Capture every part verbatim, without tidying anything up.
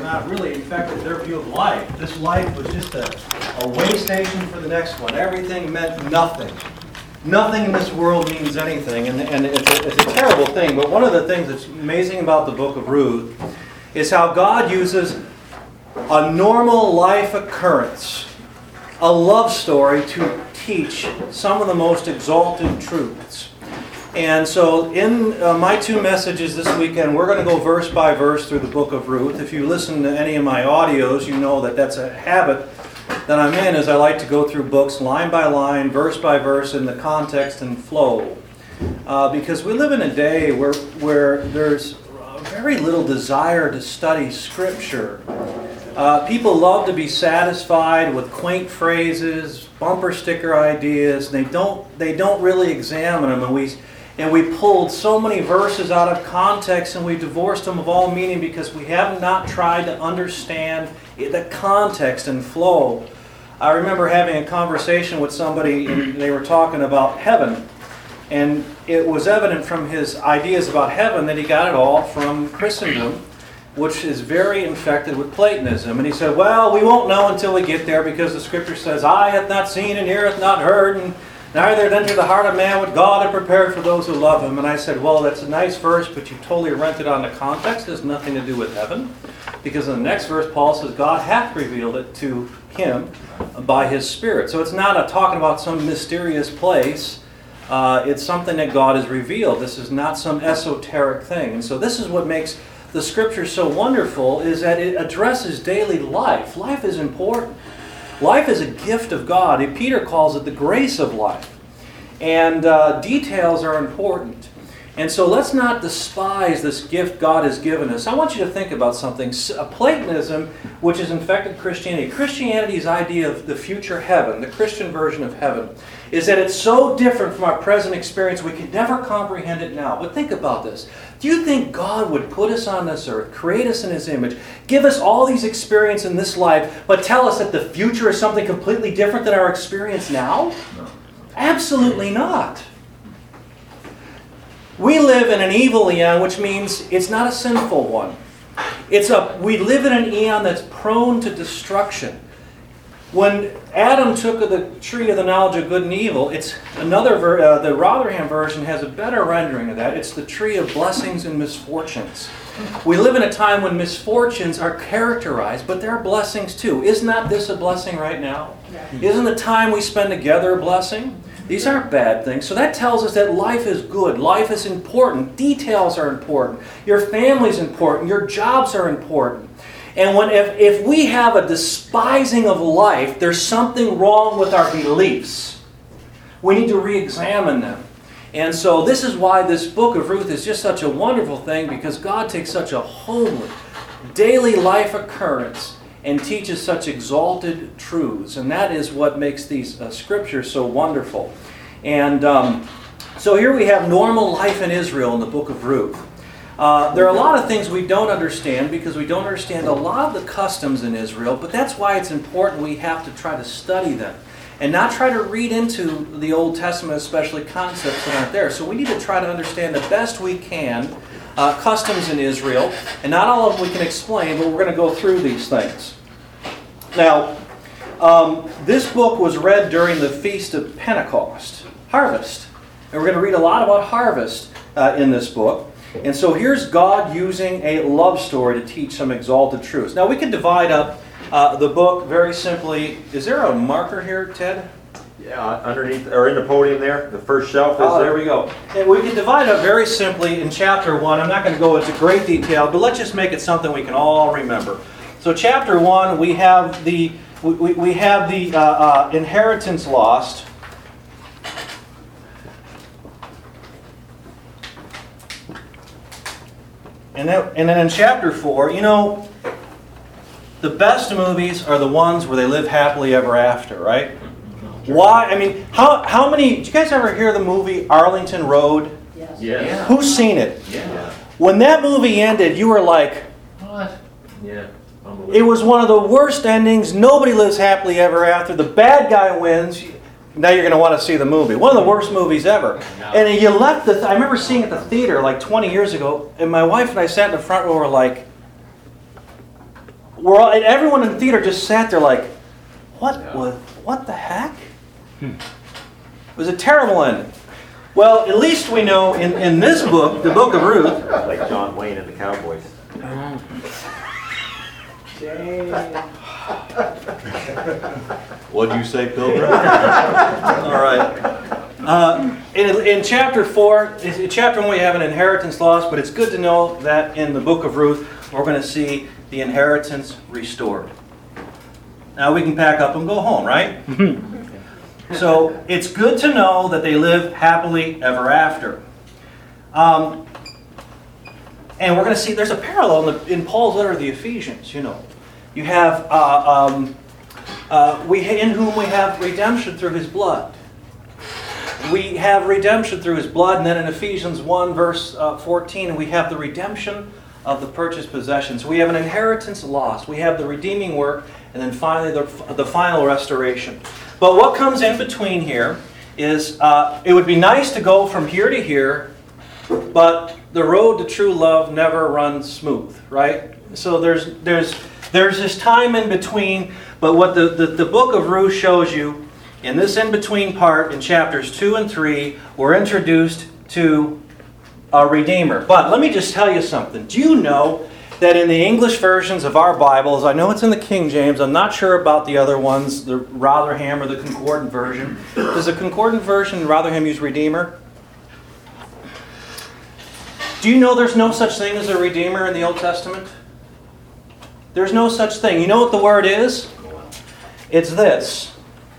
not really affected their view of life. This life was just a, a way station for the next one. Everything meant nothing. Nothing in this world means anything, and, and it's, a, it's a terrible thing. But one of the things that's amazing about the book of Ruth is how God uses a normal life occurrence, a love story, to teach some of the most exalted truths. And so in uh, my two messages this weekend, we're going to go verse by verse through the book of Ruth. If you listen to any of my audios, you know that that's a habit that I'm in, is I like to go through books line by line, verse by verse, in the context and flow. Uh, because we live in a day where, where there's very little desire to study Scripture. Uh, people love to be satisfied with quaint phrases, bumper sticker ideas. They don't, they don't really examine them. And we, and we pulled so many verses out of context and we divorced them of all meaning because we have not tried to understand the context and flow. I remember having a conversation with somebody and they were talking about heaven. And it was evident from his ideas about heaven that he got it all from Christendom, which is very infected with Platonism. And he said, well, we won't know until we get there because the Scripture says, eye hath not seen and ear hath not heard, and neither enter the heart of man what God hath prepared for those who love Him. And I said, well, that's a nice verse, but you totally rent it on the context. It has nothing to do with heaven. Because in the next verse, Paul says, God hath revealed it to him by His Spirit. So it's not a, talking about some mysterious place. Uh, it's something that God has revealed. This is not some esoteric thing. And so this is what makes the Scripture so wonderful, is that it addresses daily life. Life is important. Life is a gift of God. Peter calls it the grace of life. And uh, details are important. And so let's not despise this gift God has given us. I want you to think about something. Platonism, which has infected Christianity, Christianity's idea of the future heaven, the Christian version of heaven, is that it's so different from our present experience we can never comprehend it now. But think about this. Do you think God would put us on this earth, create us in His image, give us all these experiences in this life, but tell us that the future is something completely different than our experience now? No. Absolutely not. We live in an evil eon, which means it's not a sinful one. It's a, we live in an eon that's prone to destruction. When Adam took of the tree of the knowledge of good and evil, it's another ver, uh, the Rotherham version has a better rendering of that. It's the tree of blessings and misfortunes. We live in a time when misfortunes are characterized, but there are blessings too. Isn't not this a blessing right now? Yeah. Isn't the time we spend together a blessing? These aren't bad things. So that tells us that life is good. Life is important. Details are important. Your family's important. Your jobs are important. And when if, if we have a despising of life, there's something wrong with our beliefs. We need to re-examine them. And so this is why this book of Ruth is just such a wonderful thing, because God takes such a homely, daily life occurrence and teaches such exalted truths. And that is what makes these uh, scriptures so wonderful. And um, so here we have normal life in Israel in the book of Ruth. Uh, there are a lot of things we don't understand because we don't understand a lot of the customs in Israel, but that's why it's important we have to try to study them and not try to read into the Old Testament, especially concepts that aren't there. So we need to try to understand the best we can uh, customs in Israel, and not all of them we can explain, but we're going to go through these things. Now, um, this book was read during the Feast of Pentecost, Harvest, and we're going to read a lot about harvest uh, in this book. And so here's God using a love story to teach some exalted truths. Now we can divide up uh, the book very simply. Is there a marker here, Ted? Yeah, underneath or in the podium there, the first shelf is oh, there. there we go. And we can divide up very simply in chapter one. I'm not going to go into great detail, but let's just make it something we can all remember. So chapter one, we have the we, we have the uh, uh, inheritance lost. And then, and then in chapter four, you know, the best movies are the ones where they live happily ever after, right? Why? I mean, how how many? Did you guys ever hear the movie Arlington Road? Yes. Yes. Yeah. Who's seen it? Yeah. When that movie ended, you were like, What? Yeah. it was one of the worst endings. Nobody lives happily ever after. The bad guy wins. Now you're going to want to see the movie. One of the worst movies ever. And you left the. Th- I remember seeing it at the theater like twenty years ago, and my wife and I sat in the front row. Were like, we're all, and everyone in the theater just sat there like, what was, what the heck? It was a terrible ending. Well, at least we know in, in this book, the book of Ruth. Like John Wayne and the Cowboys. What'd you say, Pilgrim? All right. Uh, in, in chapter four, in chapter one we have an inheritance loss, but it's good to know that in the book of Ruth, we're going to see the inheritance restored. Now we can pack up and go home, right? So it's good to know that they live happily ever after. Um, and we're going to see there's a parallel in, the, in Paul's letter to the Ephesians. You know, you have uh, um, uh, we in whom we have redemption through His blood. We have redemption through His blood, and then in Ephesians one verse uh, fourteen, we have the redemption of the purchased possessions. We have an inheritance lost. We have the redeeming work, and then finally the, the final restoration. But what comes in between here is uh, it would be nice to go from here to here, but the road to true love never runs smooth, right? So there's there's there's this time in between, but what the, the, the book of Ruth shows you, in this in-between part, in chapters two and three, we're introduced to a Redeemer. But let me just tell you something. Do you know that in the English versions of our Bibles, I know it's in the King James, I'm not sure about the other ones, the Rotherham or the Concordant version. Does the Concordant version, Rotherham, use Redeemer? Do you know there's no such thing as a Redeemer in the Old Testament? There's no such thing. You know what the word is? It's this.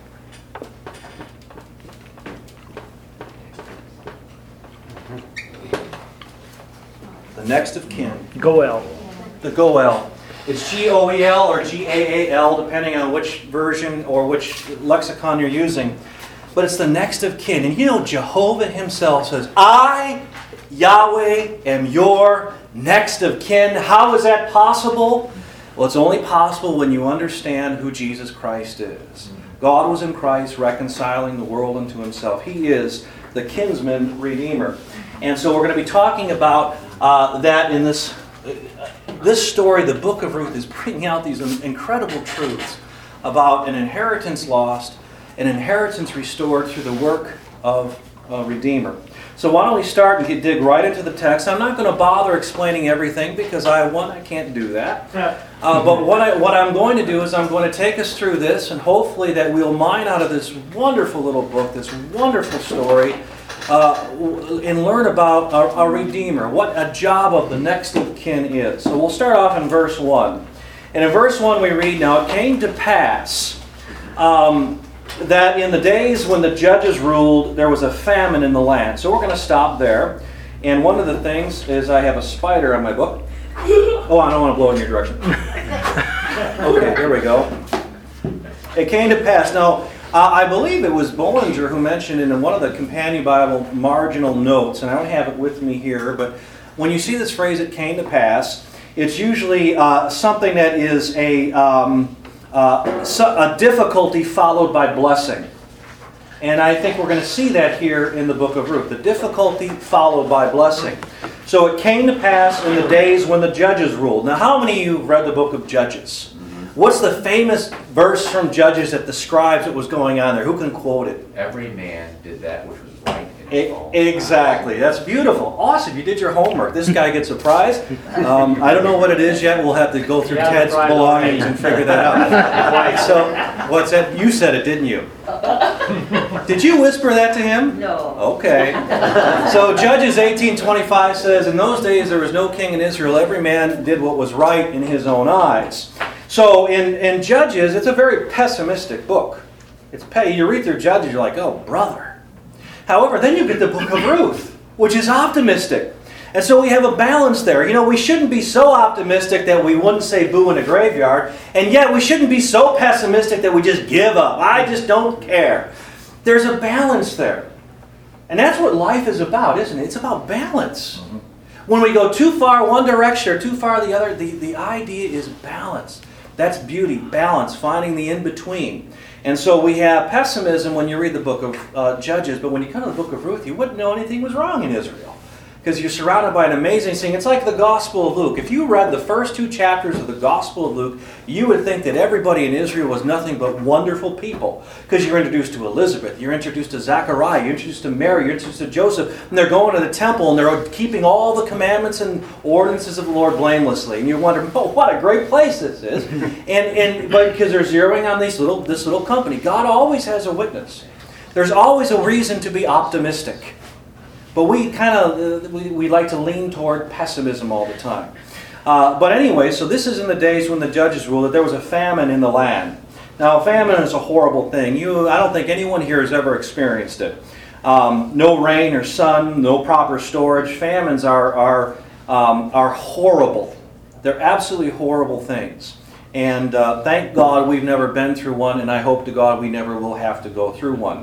The next of kin. Goel. The Goel. It's G O E L or G A A L, depending on which version or which lexicon you're using. But it's the next of kin. And you know, Jehovah Himself says, I, Yahweh, am your next of kin. How is that possible? Well, it's only possible when you understand who Jesus Christ is. God was in Christ reconciling the world unto Himself. He is the kinsman redeemer. And so we're going to be talking about uh, that in this, uh, this story. The book of Ruth is bringing out these incredible truths about an inheritance lost, an inheritance restored through the work of a Redeemer. So why don't we start and get, dig right into the text. I'm not going to bother explaining everything because I, one, I can't do that. Uh, but what, I, what I'm going to do is I'm going to take us through this, and hopefully that we'll mine out of this wonderful little book, this wonderful story, uh, and learn about a, a Redeemer, what a job of the next of kin is. So we'll start off in verse one. And in verse one we read, Now it came to pass um, that in the days when the judges ruled, there was a famine in the land. So we're going to stop there. And one of the things is I have a spider on my book. Oh, I don't want to blow in your direction. Okay, here we go. It came to pass. Now, uh, I believe it was Bollinger who mentioned in one of the Companion Bible marginal notes, and I don't have it with me here, but when you see this phrase, it came to pass, it's usually uh, something that is a... Um, Uh, so a difficulty followed by blessing. And I think we're going to see that here in the book of Ruth. The difficulty followed by blessing. So it came to pass in the days when the judges ruled. Now, how many of you have read the book of Judges? What's the famous verse from Judges that describes what was going on there? Who can quote it? Every man did that which was right in his own E- exactly. That's beautiful. Awesome. You did your homework. This guy gets a prize. Um, I don't know what it is yet. We'll have to go through Yeah, Ted's prize belongings and figure that out. So, what's that? You said it, didn't you? Did you whisper that to him? No. Okay. So Judges eighteen twenty-five says, In those days there was no king in Israel. Every man did what was right in his own eyes. So in, in Judges, it's a very pessimistic book. It's pe- You read through Judges, you're like, oh, brother. However, then you get the book of Ruth, which is optimistic. And so we have a balance there. You know, we shouldn't be so optimistic that we wouldn't say boo in a graveyard, and yet we shouldn't be so pessimistic that we just give up. I just don't care. There's a balance there. And that's what life is about, isn't it? It's about balance. Mm-hmm. When we go too far one direction or too far the other, the, the idea is balance. That's beauty, balance, finding the in-between. And so we have pessimism when you read the book of uh, Judges, but when you come to the book of Ruth, you wouldn't know anything was wrong in Israel. because you're surrounded by an amazing thing. It's like the Gospel of Luke. If you read the first two chapters of the Gospel of Luke, you would think that everybody in Israel was nothing but wonderful people. Because you're introduced to Elizabeth, you're introduced to Zechariah, you're introduced to Mary, you're introduced to Joseph, and they're going to the temple and they're keeping all the commandments and ordinances of the Lord blamelessly. And you're wondering, oh, what a great place this is. and and but because they're zeroing on these little this little company. God always has a witness. There's always a reason to be optimistic. But we kind of, uh, we, we like to lean toward pessimism all the time. Uh, but anyway, so this is in the days when the judges ruled that there was a famine in the land. Now, famine is a horrible thing. You, I don't think anyone here has ever experienced it. Um, no rain or sun, no proper storage. Famines are, are, um, are horrible. They're absolutely horrible things. And uh, thank God we've never been through one, and I hope to God we never will have to go through one.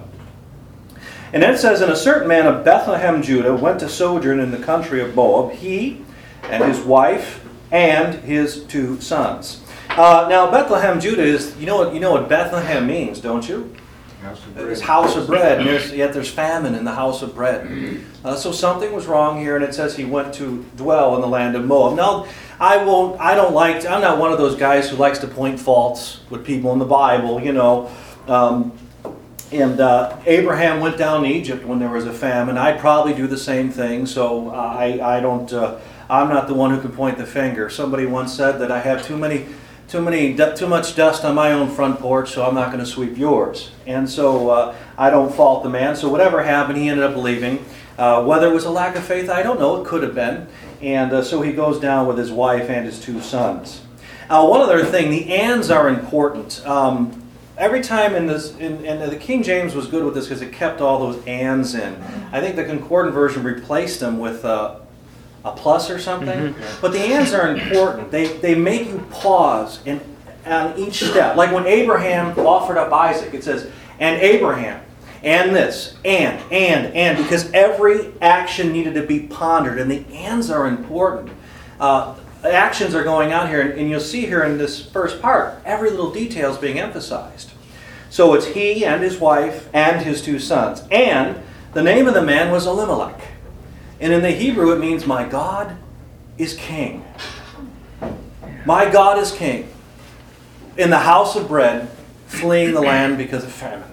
And then it says, and a certain man of Bethlehem, Judah, went to sojourn in the country of Moab, he and his wife and his two sons. Uh, now, Bethlehem, Judah is, you know what you know what Bethlehem means, don't you? House of bread. It's house of bread, and there's, yet there's famine in the house of bread. Uh, so something was wrong here, and it says he went to dwell in the land of Moab. Now, I won't. I don't like. I'm not one of those guys who likes to point faults with people in the Bible, you know. Um, And uh, Abraham went down to Egypt when there was a famine. I'd probably do the same thing, so I, I don't. Uh, I'm not the one who can point the finger. Somebody once said that I have too many, too many, too much dust on my own front porch, so I'm not going to sweep yours. And so uh, I don't fault the man. So whatever happened, he ended up leaving. Uh, whether it was a lack of faith, I don't know. It could have been. And uh, so he goes down with his wife and his two sons. Now, one other thing: the ands are important. Um, Every time in this, in, and the King James was good with this because it kept all those ands in. I think the Concordant version replaced them with a, a plus or something. Mm-hmm. But the ands are important. They they make you pause in on each step. Like when Abraham offered up Isaac, it says, "And Abraham, and this, and and and," because every action needed to be pondered, and the ands are important. Uh, Actions are going on here, and you'll see here in this first part, every little detail is being emphasized. So it's he and his wife and his two sons. And the name of the man was Elimelech. And in the Hebrew it means, my God is king. My God is king. In the house of bread, fleeing the land because of famine.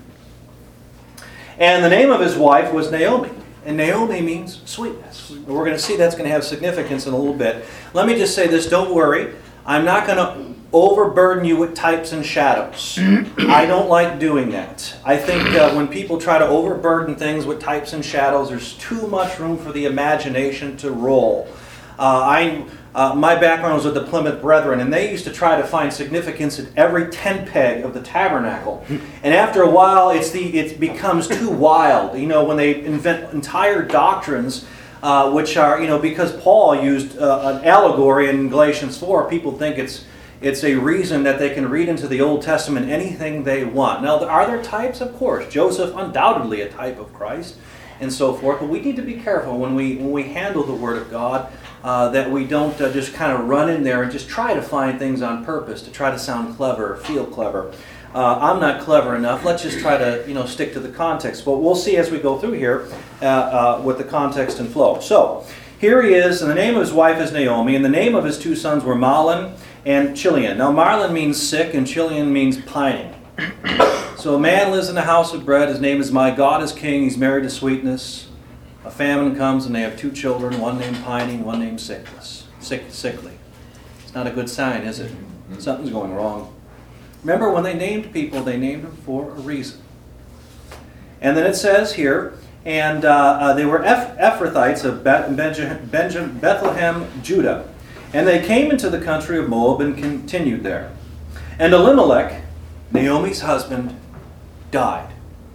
And the name of his wife was Naomi. And Naomi means sweetness. And we're going to see that's going to have significance in a little bit. Let me just say this, don't worry. I'm not going to overburden you with types and shadows. I don't like doing that. I think uh, when people try to overburden things with types and shadows, there's too much room for the imagination to roll. Uh, I, uh, my background was with the Plymouth Brethren, and they used to try to find significance in every tent peg of the tabernacle. And after a while, it's the it becomes too wild. You know, when they invent entire doctrines, uh, which are, you know, because Paul used uh, an allegory in Galatians four, people think it's it's a reason that they can read into the Old Testament anything they want. Now, are there types? Of course. Joseph, undoubtedly a type of Christ, and so forth. But we need to be careful when we when we handle the Word of God. Uh, that we don't uh, just kind of run in there and just try to find things on purpose to try to sound clever or feel clever. Uh, I'm not clever enough. Let's just try to, you know, stick to the context. But we'll see as we go through here uh, uh, with the context and flow. So here he is, and the name of his wife is Naomi, and the name of his two sons were Mahlon and Chilion. Now Mahlon means sick, and Chilion means pining. So a man lives in the house of bread. His name is My God is King. He's married to sweetness. A famine comes and they have two children, one named Pining, one named Sickless, sick, Sickly. It's not a good sign, is it? Something's going wrong. Remember, when they named people, they named them for a reason. And then it says here, and uh, uh, they were Eph- Ephrathites of Be- Benja- Benja- Bethlehem, Judah. And they came into the country of Moab and continued there. And Elimelech, Naomi's husband, died.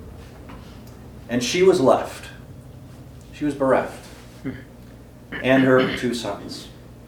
And she was left. She was bereft, and her two sons.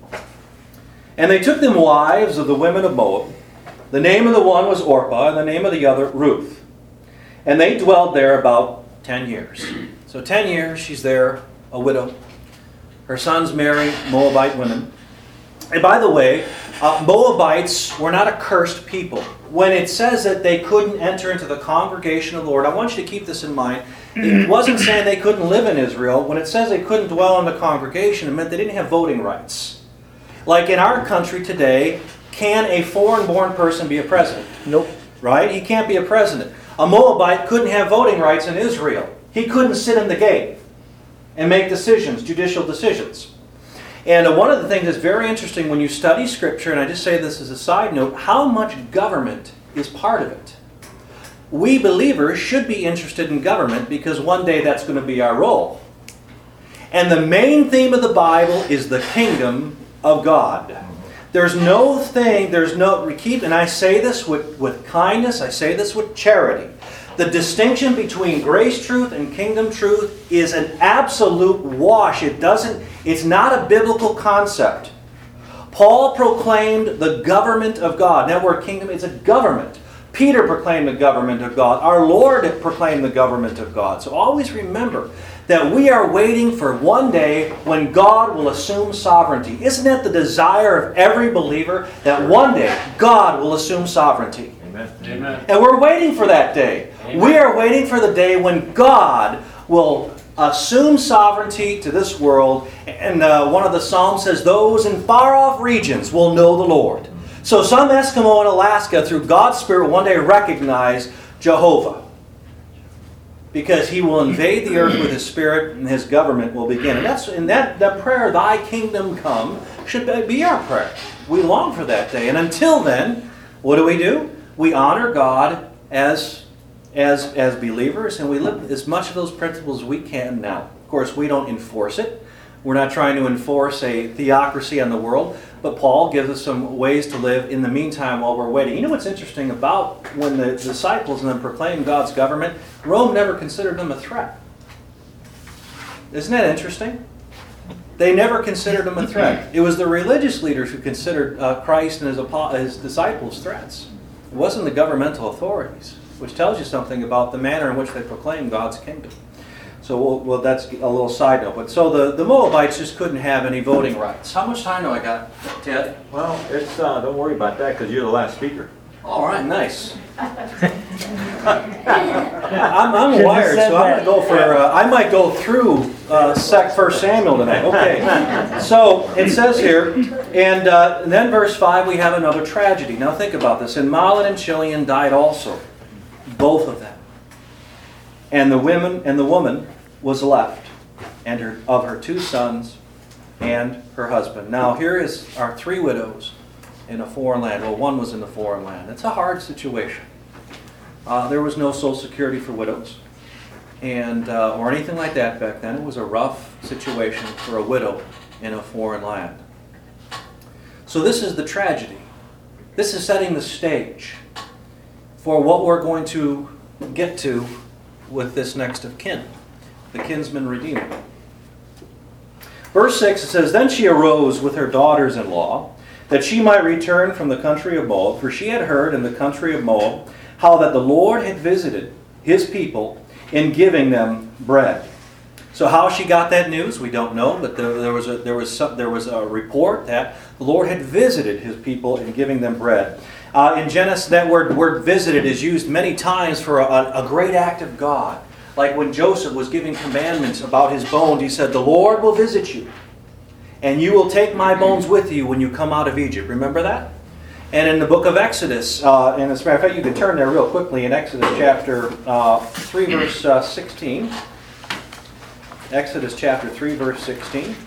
And they took them wives of the women of Moab. The name of the one was Orpah, and the name of the other Ruth. And they dwelled there about ten years. So ten years, she's there, a widow. Her sons marry Moabite women. And by the way, uh, Moabites were not a cursed people. When it says that they couldn't enter into the congregation of the Lord, I want you to keep this in mind. It wasn't saying they couldn't live in Israel. When it says they couldn't dwell in the congregation, it meant they didn't have voting rights. Like in our country today, can a foreign-born person be a president? Nope. Right? He can't be a president. A Moabite couldn't have voting rights in Israel. He couldn't sit in the gate and make decisions, judicial decisions. And uh, one of the things that's very interesting when you study Scripture, and I just say this as a side note, how much government is part of it. We believers should be interested in government because one day that's going to be our role. And the main theme of the Bible is the kingdom of God. There's no thing, there's no, keep, and I say this with, with kindness, I say this with charity. The distinction between grace truth and kingdom truth is an absolute wash. It doesn't, it's not a biblical concept. Paul proclaimed the government of God. That word kingdom, it's a government. Peter proclaimed the government of God. Our Lord proclaimed the government of God. So always remember that we are waiting for one day when God will assume sovereignty. Isn't that the desire of every believer? That one day God will assume sovereignty. Amen. Amen. And we're waiting for that day. Amen. We are waiting for the day when God will assume sovereignty to this world. And uh, one of the Psalms says, those in far-off regions will know the Lord. So some Eskimo in Alaska, through God's Spirit, one day recognize Jehovah. Because He will invade the earth with His Spirit and His government will begin. And that's and that, that prayer, thy kingdom come, should be our prayer. We long for that day. And until then, what do we do? We honor God as, as, as believers, and we live as much of those principles as we can now. Of course, we don't enforce it. We're not trying to enforce a theocracy on the world, but Paul gives us some ways to live in the meantime while we're waiting. You know what's interesting about when the disciples and them proclaimed God's government? Rome never considered them a threat. Isn't that interesting? They never considered them a threat. It was the religious leaders who considered uh, Christ and his, his disciples threats. It wasn't the governmental authorities, which tells you something about the manner in which they proclaim God's kingdom. So we'll, well, that's a little side note. But so the, the Moabites just couldn't have any voting rights. How much time do I got, Ted? Well, it's, uh, don't worry about that because you're the last speaker. All right, nice. I'm, I'm wired, so I'm going to go for, uh, I might go through uh, Sec First Samuel tonight. Okay. So it says here, and, uh, and then verse five, we have another tragedy. Now think about this. And Mahlon and Chilion died also, both of them. And the women and the woman was left, and her, of her two sons and her husband. Now here is our three widows in a foreign land. Well, one was in the foreign land. It's a hard situation. Uh, there was no Social Security for widows, and uh, or anything like that back then. It was a rough situation for a widow in a foreign land. So this is the tragedy. This is setting the stage for what we're going to get to with this next of kin, the kinsman redeemer. Verse six, it says, Then she arose with her daughters-in-law, that she might return from the country of Moab, for she had heard in the country of Moab how that the Lord had visited His people in giving them bread. So how she got that news, we don't know, but there, there was a there was some, there was a report that the Lord had visited His people in giving them bread. Uh, in Genesis, that word word visited is used many times for a, a great act of God. Like when Joseph was giving commandments about his bones, he said, "The Lord will visit you, and you will take my bones with you when you come out of Egypt." Remember that? And in the book of Exodus, uh, and as a matter of fact, you can turn there real quickly in Exodus chapter uh, three, verse uh, sixteen. Exodus chapter three, verse sixteen.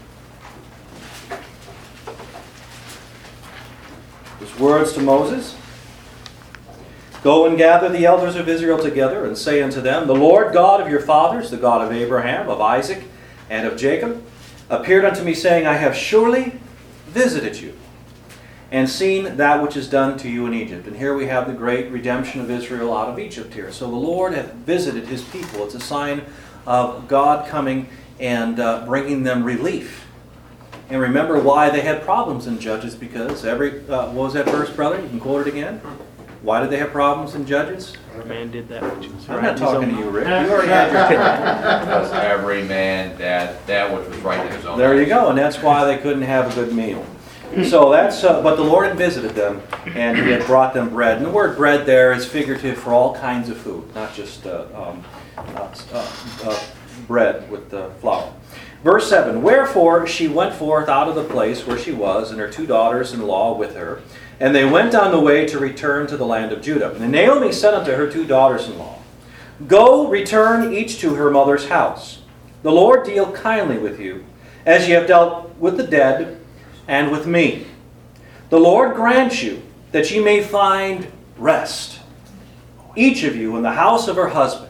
His words to Moses. Go and gather the elders of Israel together and say unto them, The Lord God of your fathers, the God of Abraham, of Isaac, and of Jacob, appeared unto me, saying, I have surely visited you, and seen that which is done to you in Egypt. And here we have the great redemption of Israel out of Egypt here. So the Lord hath visited His people. It's a sign of God coming and uh, bringing them relief. And remember why they had problems in Judges, because every, uh, what was that verse, brother? You can quote it again. Why did they have problems in Judges? Every man did that which was I'm right not in his talking own to you, mind. Rick. You already had your Because every man that that which was right in his own There you eyes. go, and that's why they couldn't have a good meal. So that's, uh, but the Lord had visited them, and He had brought them bread. And the word bread there is figurative for all kinds of food, not just uh, um, uh, uh, uh, bread with the flour. Verse seven, wherefore she went forth out of the place where she was, and her two daughters-in-law with her, and they went on the way to return to the land of Judah. And Naomi said unto her two daughters-in-law, go, return each to her mother's house. The Lord deal kindly with you, as ye have dealt with the dead and with me. The Lord grant you that ye may find rest, each of you in the house of her husband.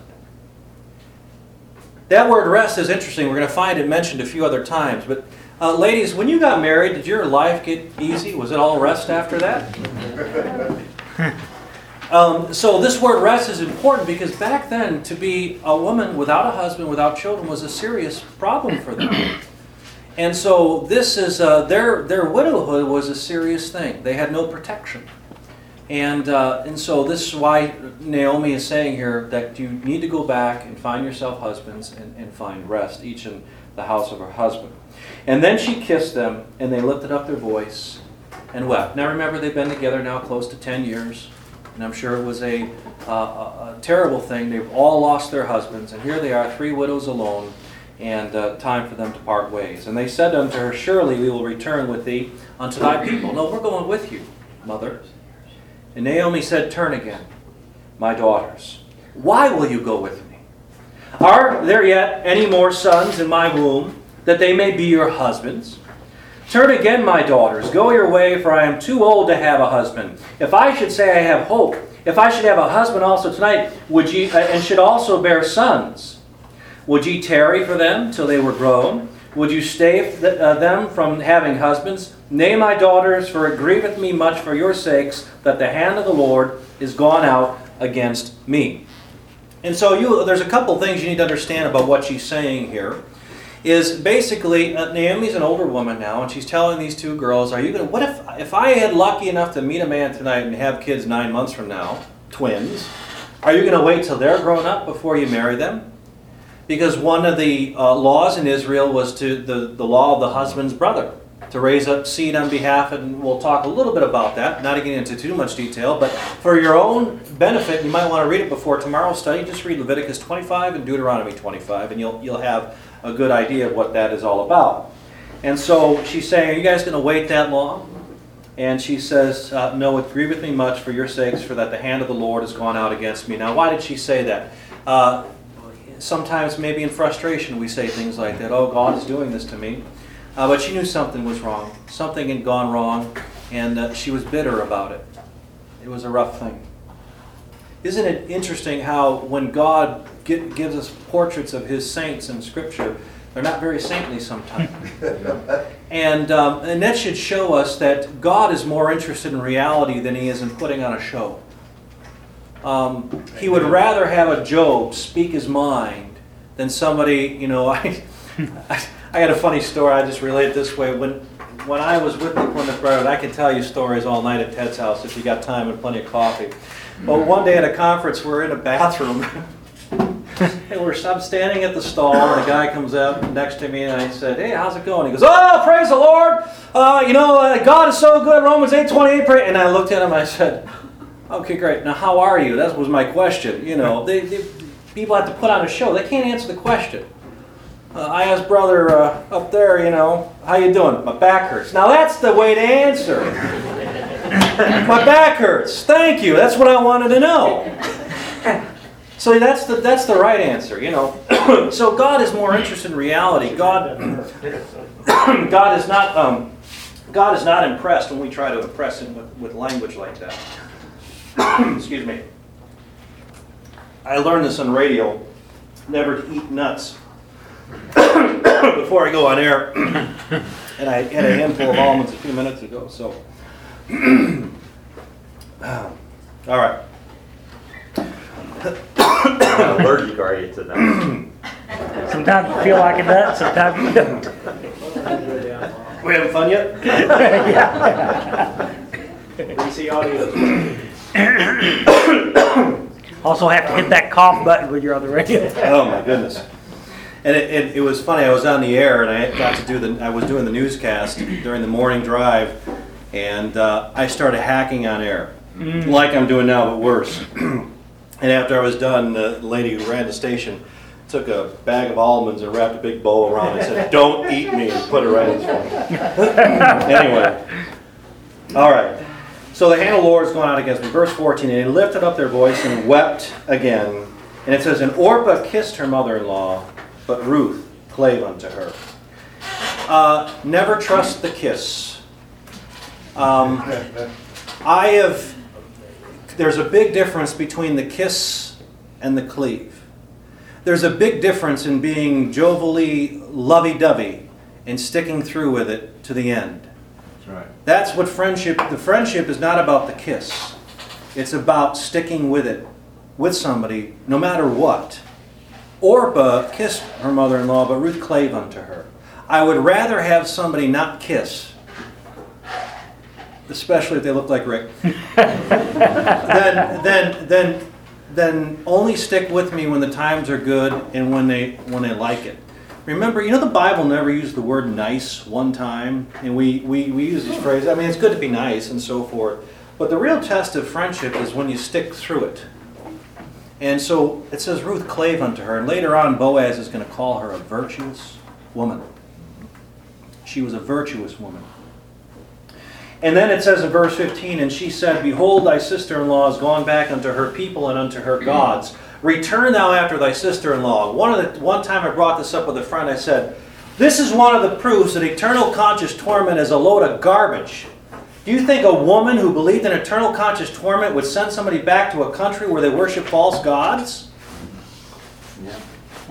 That word rest is interesting. We're going to find it mentioned a few other times. But uh, ladies, when you got married, did your life get easy? Was it all rest after that? um, so this word rest is important because back then, to be a woman without a husband, without children, was a serious problem for them. And so this is uh, their their widowhood was a serious thing. They had no protection. And uh, and so this is why Naomi is saying here that you need to go back and find yourself husbands and, and find rest, each in the house of her husband. And then she kissed them, and they lifted up their voice and wept. Now remember, they've been together now close to ten years, and I'm sure it was a, uh, a, a terrible thing. They've all lost their husbands, and here they are, three widows alone, and uh, time for them to part ways. And they said unto her, surely we will return with thee unto thy people. No, we're going with you, mother. And Naomi said, turn again, my daughters. Why will you go with me? Are there yet any more sons in my womb, that they may be your husbands? Turn again, my daughters, go your way, for I am too old to have a husband. If I should say I have hope, if I should have a husband also tonight, would ye, uh, and should also bear sons, would ye tarry for them till they were grown? Would you stay th- uh, them from having husbands? Nay, my daughters, for it grieveth me much for your sakes, that the hand of the Lord is gone out against me. And so you, there's a couple things you need to understand about what she's saying here. Is basically, uh, Naomi's an older woman now, and she's telling these two girls, are you going to, what if, if I had lucky enough to meet a man tonight and have kids nine months from now, twins, are you going to wait till they're grown up before you marry them? Because one of the uh, laws in Israel was to the, the law of the husband's brother, to raise up seed on behalf, and we'll talk a little bit about that, not to get into too much detail, but for your own benefit, you might want to read it before tomorrow's study. Just read Leviticus twenty-five and Deuteronomy twenty-five, and you'll, you'll have a good idea of what that is all about. And so she's saying, are you guys going to wait that long? And she says, uh, no, it grieveth me much for your sakes, for that the hand of the Lord has gone out against me. Now, why did she say that? Uh, sometimes maybe in frustration we say things like that, oh, God is doing this to me. Uh, but she knew something was wrong. Something had gone wrong, and uh, she was bitter about it. It was a rough thing. Isn't it interesting how when God gi- gives us portraits of His saints in Scripture, they're not very saintly sometimes. and, um, and that should show us that God is more interested in reality than He is in putting on a show. Um, he would rather have a Job speak his mind than somebody, you know, I... I I got a funny story. I just relate it this way. When when I was with the Plymouth Brethren, I could tell you stories all night at Ted's house if you got time and plenty of coffee. But one day at a conference, we're in a bathroom. and we're I'm standing at the stall, and a guy comes up next to me, and I said, hey, how's it going? He goes, oh, praise the Lord. Uh, you know, uh, God is so good. Romans eight twenty-eight. And I looked at him, and I said, okay, great. Now, how are you? That was my question. You know, they, they, people have to put on a show. They can't answer the question. Uh, I asked brother uh, up there, you know, how you doing? My back hurts. Now that's the way to answer. My back hurts. Thank you. That's what I wanted to know. So that's the that's the right answer, you know. So God is more interested in reality. God, God is not um, God is not impressed when we try to impress Him with, with language like that. Excuse me. I learned this on radio. Never to eat nuts. Before I go on air, and I had a handful of almonds a few minutes ago, so. All right. How allergic are you to that? Sometimes you feel like a nut, sometimes you don't. We having fun yet? Yeah. See audio. Also have to hit that cough button when you're on the radio. Oh my goodness. And it, it, it was funny. I was on the air, and I got to do the. I was doing the newscast during the morning drive, and uh, I started hacking on air, mm. like I'm doing now, but worse. And after I was done, the lady who ran the station took a bag of almonds and wrapped a big bow around it and said, "Don't eat me," and put it right in front of me. Anyway, all right. So the hand of the Lord is going out against me. Verse fourteen, and they lifted up their voice and wept again. And it says, and Orpah kissed her mother-in-law, but Ruth clave unto her. Uh, never trust the kiss. Um, I have, there's a big difference between the kiss and the cleave. There's a big difference in being jovially lovey-dovey and sticking through with it to the end. That's right. That's what friendship, the friendship is not about the kiss. It's about sticking with it, with somebody, no matter what. Orpah kissed her mother-in-law, but Ruth clave unto her. I would rather have somebody not kiss, especially if they look like Rick, than, than, than, than only stick with me when the times are good and when they, when they like it. Remember, you know the Bible never used the word nice one time, and we, we, we use these phrases. I mean, it's good to be nice and so forth, but the real test of friendship is when you stick through it. And so it says Ruth clave unto her, and later on Boaz is going to call her a virtuous woman. She was a virtuous woman. And then it says in verse fifteen, and she said, behold, thy sister-in-law is gone back unto her people and unto her gods. Return thou after thy sister-in-law. One, of the, one time I brought this up with a friend. I said, this is one of the proofs that eternal conscious torment is a load of garbage. Do you think a woman who believed in eternal conscious torment would send somebody back to a country where they worship false gods? Yeah.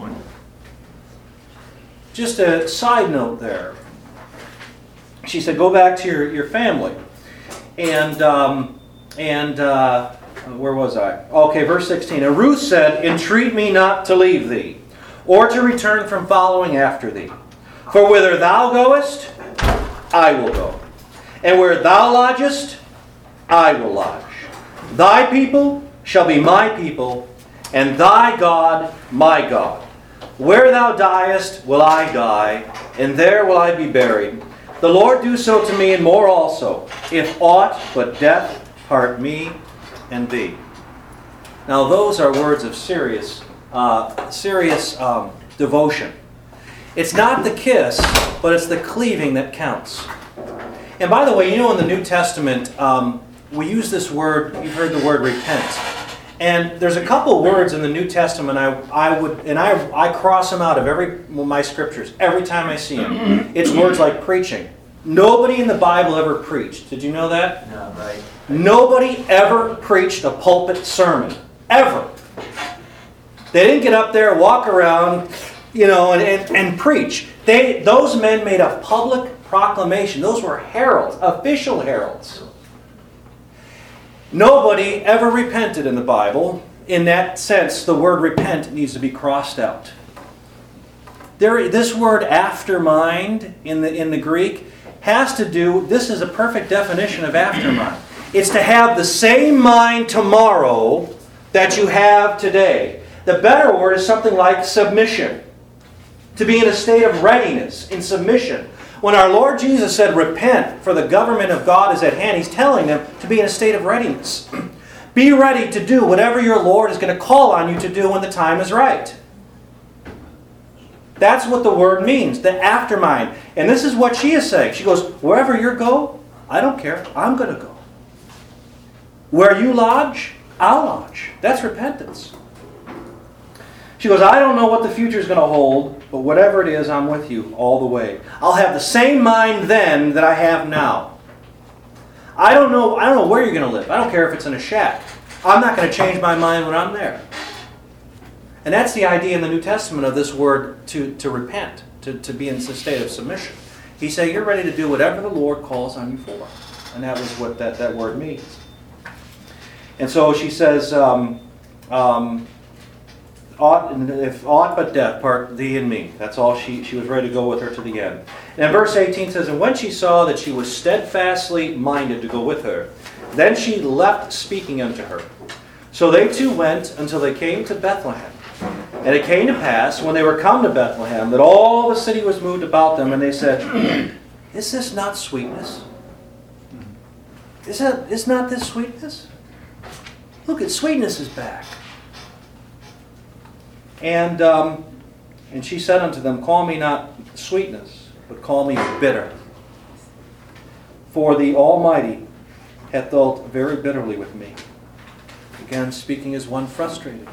Just a side note there. She said, go back to your, your family. And, um, and uh, where was I? Okay, verse sixteen. And Ruth said, entreat me not to leave thee, or to return from following after thee. For whither thou goest, I will go. And where thou lodgest, I will lodge. Thy people shall be my people, and thy God my God. Where thou diest will I die, and there will I be buried. The Lord do so to me, and more also, if aught but death part me and thee. Now those are words of serious, uh, serious um, devotion. It's not the kiss, but it's the cleaving that counts. And by the way, you know in the New Testament, um, we use this word, you've heard the word repent. And there's a couple words in the New Testament I, I would, and I, I cross them out of every my scriptures every time I see them. It's words like preaching. Nobody in the Bible ever preached. Did you know that? No, right. Nobody ever preached a pulpit sermon. Ever. They didn't get up there, walk around, you know, and, and, and preach. They, those men made a public proclamation. Those were heralds, official heralds. Nobody ever repented in the Bible. In that sense, the word repent needs to be crossed out. There, this word aftermind in the, in the Greek has to do, this is a perfect definition of aftermind. It's to have the same mind tomorrow that you have today. The better word is something like submission. To be in a state of readiness, in submission. When our Lord Jesus said, repent, for the government of God is at hand, He's telling them to be in a state of readiness. Be ready to do whatever your Lord is going to call on you to do when the time is right. That's what the word means, the aftermind. And this is what she is saying. She goes, wherever you go, I don't care. I'm going to go. Where you lodge, I'll lodge. That's repentance. She goes, I don't know what the future is going to hold, but whatever it is, I'm with you all the way. I'll have the same mind then that I have now. I don't know, I don't know where you're going to live. I don't care if it's in a shack. I'm not going to change my mind when I'm there. And that's the idea in the New Testament of this word to, to repent, to, to be in a state of submission. He's saying you're ready to do whatever the Lord calls on you for. And that was what that, that word means. And so she says, um, um, Aught, if aught but death part thee and me. That's all she, she was ready to go with her to the end. And verse eighteen says, and when she saw that she was steadfastly minded to go with her, then she left speaking unto her. So they two went until they came to Bethlehem. And it came to pass, when they were come to Bethlehem, that all the city was moved about them, and they said, Is this not sweetness? Is, that, is not this sweetness? Look, at sweetness is back. And, um, and she said unto them, Call me not sweetness, but call me bitter. For the Almighty hath dealt very bitterly with me. Again, speaking as one frustrated.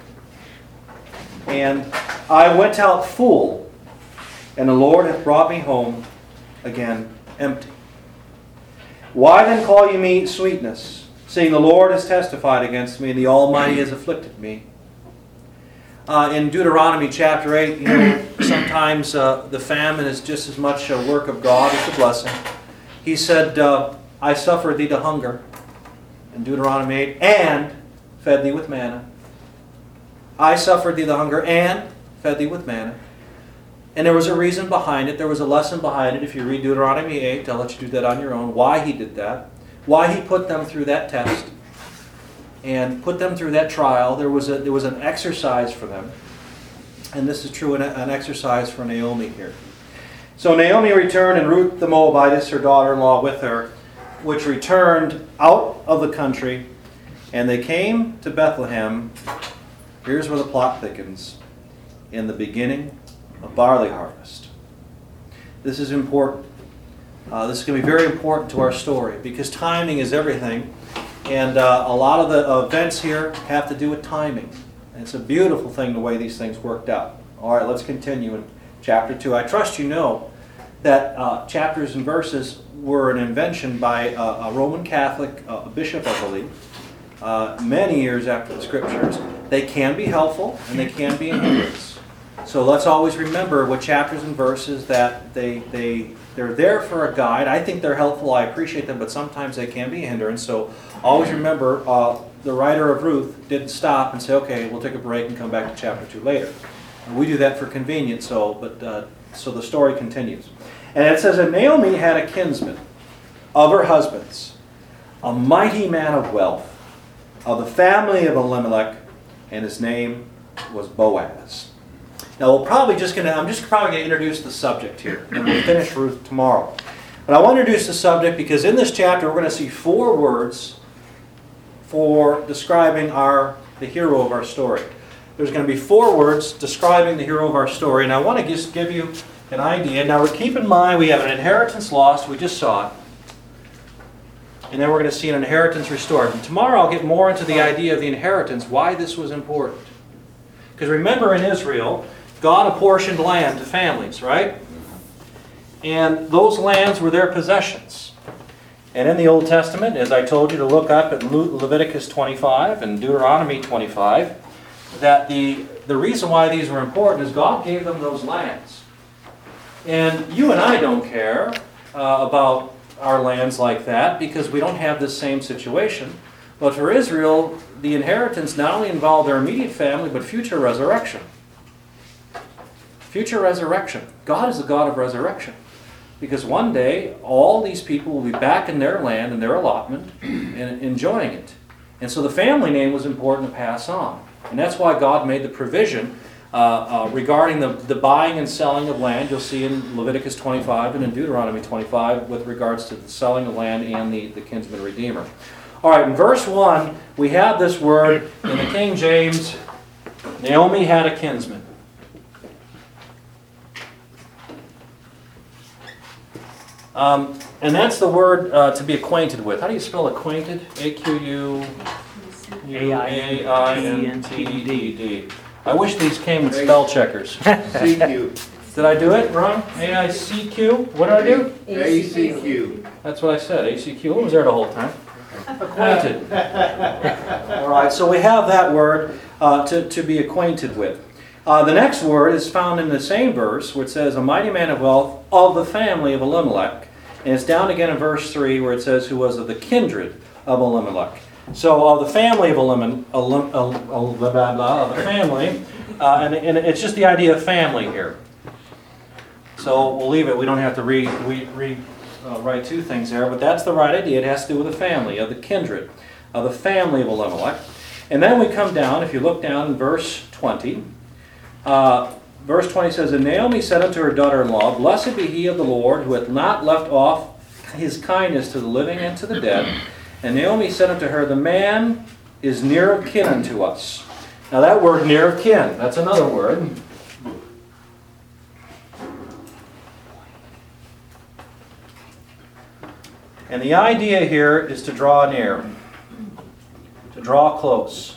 And I went out full, and the Lord hath brought me home again empty. Why then call ye me sweetness, seeing the Lord has testified against me, and the Almighty has afflicted me? Uh, in Deuteronomy chapter eight, you know, sometimes uh, the famine is just as much a work of God as a blessing. He said, uh, I suffered thee to hunger, in Deuteronomy eight, and fed thee with manna. I suffered thee the hunger and fed thee with manna. And there was a reason behind it. There was a lesson behind it. If you read Deuteronomy eight, I'll let you do that on your own. Why he did that. Why he put them through that test. And put them through that trial. There was a, there was an exercise for them. And this is true, an, an exercise for Naomi here. So Naomi returned, and Ruth the Moabitess, her daughter-in-law, with her, which returned out of the country. And they came to Bethlehem. Here's where the plot thickens. In the beginning of barley harvest. This is important. Uh, this is going to be very important to our story because timing is everything. And uh, a lot of the events here have to do with timing. And it's a beautiful thing the way these things worked out. All right, let's continue in chapter two. I trust you know that uh, chapters and verses were an invention by uh, a Roman Catholic uh, bishop, I believe, uh, many years after the Scriptures. They can be helpful and they can be a hindrance. So let's always remember with chapters and verses that they, they, they're there for a guide. I think they're helpful. I appreciate them, but sometimes they can be a hindrance. So always remember uh, the writer of Ruth didn't stop and say, okay, we'll take a break and come back to chapter two later. And we do that for convenience, so, but, uh, so the story continues. And it says that Naomi had a kinsman of her husband's, a mighty man of wealth, of the family of Elimelech, and his name was Boaz. Now we're probably just going to, I'm just probably going to introduce the subject here, and we'll finish Ruth tomorrow. But I want to introduce the subject because in this chapter we're going to see four words for describing our the hero of our story. There's going to be four words describing the hero of our story, and I want to just give you an idea. Now keep in mind we have an inheritance lost, we just saw it. And then we're going to see an inheritance restored. And tomorrow I'll get more into the idea of the inheritance, why this was important. Because remember in Israel, God apportioned land to families, right? And those lands were their possessions. And in the Old Testament, as I told you to look up at Le- Leviticus twenty-five and Deuteronomy twenty-five, that the, the reason why these were important is God gave them those lands. And you and I don't care uh, about our lands like that because we don't have this same situation. But for Israel, the inheritance not only involved their immediate family, but future resurrection. Future resurrection. God is the God of resurrection. Because one day, all these people will be back in their land and their allotment and enjoying it. And so the family name was important to pass on. And that's why God made the provision uh, uh, regarding the, the buying and selling of land. You'll see in Leviticus twenty-five and in Deuteronomy twenty-five with regards to the selling of land and the, the kinsman redeemer. All right, in verse one, we have this word in the King James, Naomi had a kinsman. Um, and that's the word uh, to be acquainted with. How do you spell acquainted? A Q U A I N T E D. I wish these came with spell checkers. C Q. Did I do it wrong? A I C Q? What did I do? A C Q. That's what I said, A C Q. What was there the whole time? Acquainted. All right, so we have that word uh, to, to be acquainted with. Uh, the next word is found in the same verse where it says, a mighty man of wealth of the family of Elimelech. And it's down again in verse three where it says, who was of the kindred of Elimelech. So of the family of Elimelech, Elim, El, El, blah, blah, blah, of the family, uh, and, and it's just the idea of family here. So we'll leave it. We don't have to re, re, re uh, write two things there, but that's the right idea. It has to do with the family, of the kindred, of the family of Elimelech. And then we come down, if you look down in verse twenty, Uh, verse twenty says, And Naomi said unto her daughter-in-law, Blessed be he of the Lord, who hath not left off his kindness to the living and to the dead. And Naomi said unto her, The man is near of kin unto us. Now that word, near of kin, that's another word. And the idea here is to draw near, to draw close.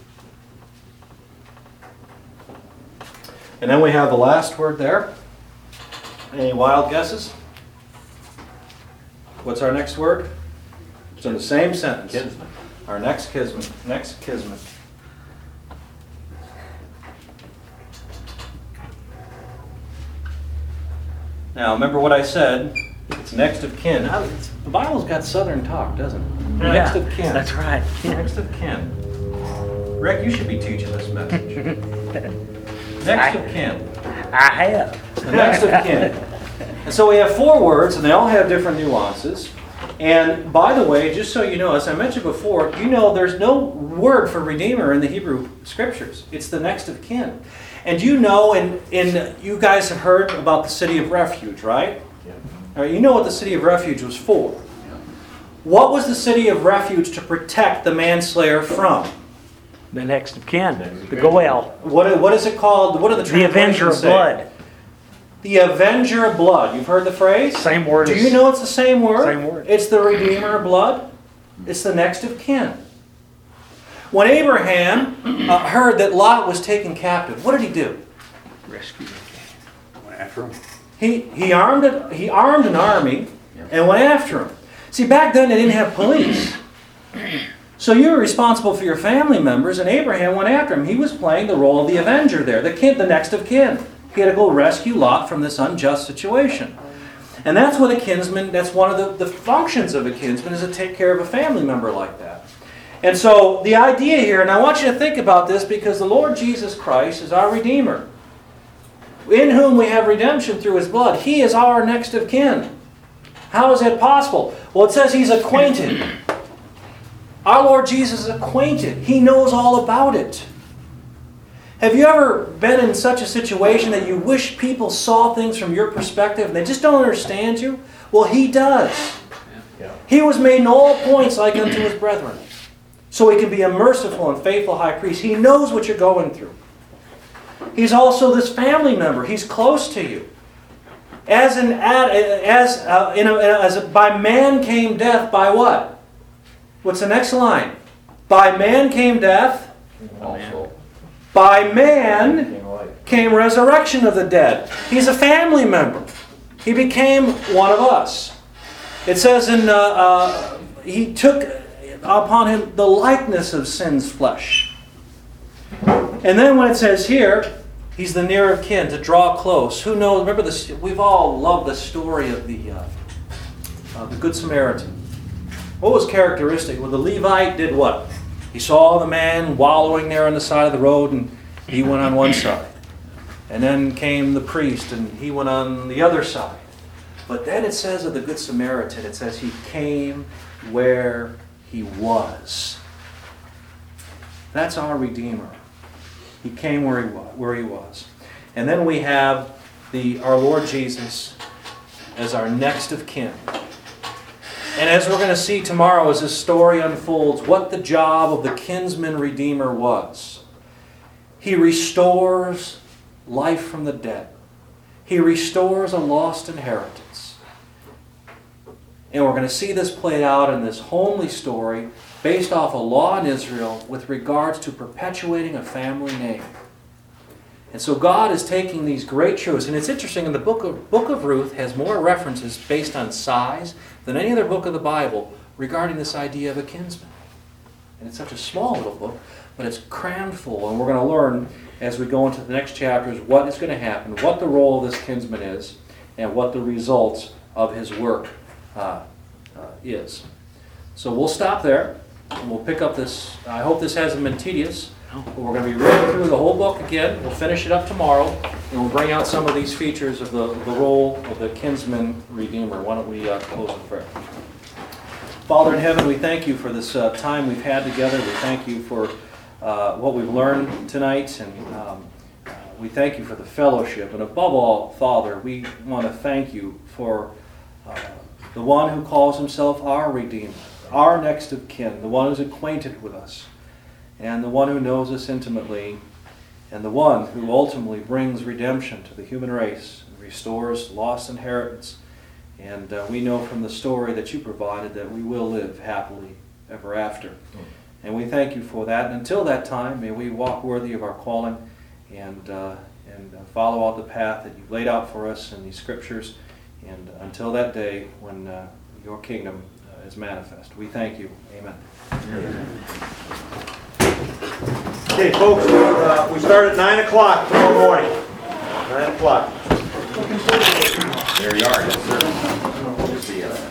And then we have the last word there. Any wild guesses? What's our next word? It's in the same sentence. Kinsman. Our next kismet. Next kismet. Now, remember what I said. It's next of kin. Now, it's- the Bible's got Southern talk, doesn't it? Next Yeah, of kin. that's right. Next of kin. Rick, you should be teaching this message. Next of kin. I have. The next of kin. And so we have four words, and they all have different nuances. And by the way, just so you know, as I mentioned before, you know there's no word for redeemer in the Hebrew Scriptures. It's the next of kin. And you know, and, and you guys have heard about the city of refuge, right? Yeah. All right, you know what the city of refuge was for. What was the city of refuge to protect the manslayer from? The next of kin, the Goel, What, what is it called? What are the the Avenger translations of say? blood. The Avenger of blood. You've heard the phrase? Same word Do as- you know it's the same word? Same word. It's the Redeemer of blood. It's the next of kin. When Abraham uh, heard that Lot was taken captive, what did he do? Rescue. Went after him. He, he, armed, it, he armed an army and went after him. See, back then they didn't have police. So you were responsible for your family members, and Abraham went after him. He was playing the role of the Avenger there, the kin, the next of kin. He had to go rescue Lot from this unjust situation. And that's what a kinsman, that's one of the, the functions of a kinsman, is to take care of a family member like that. And so the idea here, and I want you to think about this because the Lord Jesus Christ is our Redeemer, in whom we have redemption through His blood. He is our next of kin. How is that possible? Well, it says He's acquainted. Our Lord Jesus is acquainted. He knows all about it. Have you ever been in such a situation that you wish people saw things from your perspective and they just don't understand you? Well, He does. Yeah. He was made in all points like unto His brethren, so He can be a merciful and faithful high priest. He knows what you're going through. He's also this family member. He's close to you. As in, as uh, in a, as a, by man came death, by what? What's the next line? By man came death. Also, By man King of light. came resurrection of the dead. He's a family member. He became one of us. It says in, uh, uh, He took upon Him the likeness of sin's flesh. And then when it says here, He's the near of kin, to draw close. Who knows? Remember, this, we've all loved the story of the, uh, uh, the Good Samaritan. What was characteristic? Well, the Levite did what? He saw the man wallowing there on the side of the road, and he went on one side. And then came the priest, and he went on the other side. But then it says of the Good Samaritan, it says he came where he was. That's our Redeemer. He came where he was. Where he was. And then we have the our Lord Jesus as our next of kin. And as we're going to see tomorrow as this story unfolds, what the job of the kinsman redeemer was. He restores life from the dead. He restores a lost inheritance. And we're going to see this played out in this homely story based off a law in Israel with regards to perpetuating a family name. And so God is taking these great truths, and it's interesting, in the book of, book of Ruth has more references based on size than any other book of the Bible regarding this idea of a kinsman. And it's such a small little book, but it's crammed full, and we're going to learn as we go into the next chapters what is going to happen, what the role of this kinsman is, and what the results of his work uh, uh, is. So we'll stop there, and we'll pick up this. I hope this hasn't been tedious. But we're going to be reading through the whole book again. We'll finish it up tomorrow, and we'll bring out some of these features of the, the role of the kinsman redeemer. Why don't we uh, close in prayer? Father in heaven, we thank you for this uh, time we've had together. We thank you for uh, what we've learned tonight, and um, uh, we thank you for the fellowship. And above all, Father, we want to thank you for uh, the one who calls himself our Redeemer, our next of kin, the one who's acquainted with us, and the one who knows us intimately, and the one who ultimately brings redemption to the human race and restores lost inheritance. And uh, we know from the story that you provided that we will live happily ever after. And we thank you for that. And until that time, may we walk worthy of our calling and, uh, and follow out the path that you've laid out for us in these scriptures. And until that day when uh, your kingdom uh, is manifest. We thank you. Amen. Okay, folks, uh, we start at nine o'clock tomorrow morning. nine o'clock. There you are, yes, sir. We'll see you.